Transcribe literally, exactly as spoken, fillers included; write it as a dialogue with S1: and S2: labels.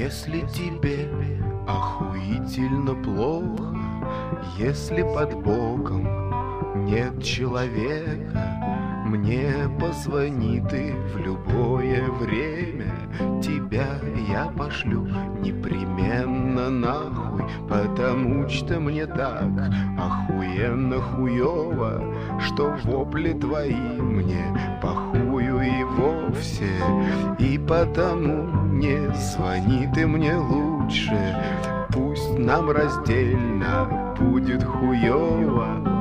S1: Если тебе охуительно плохо, если под боком нет человека, мне позвони ты в любое время, тебя я пошлю непременно нахуй, потому что мне так охуенно хуёво, что вопли твои мне похую и вовсе. И потому не звони ты мне лучше, пусть нам раздельно будет хуёво.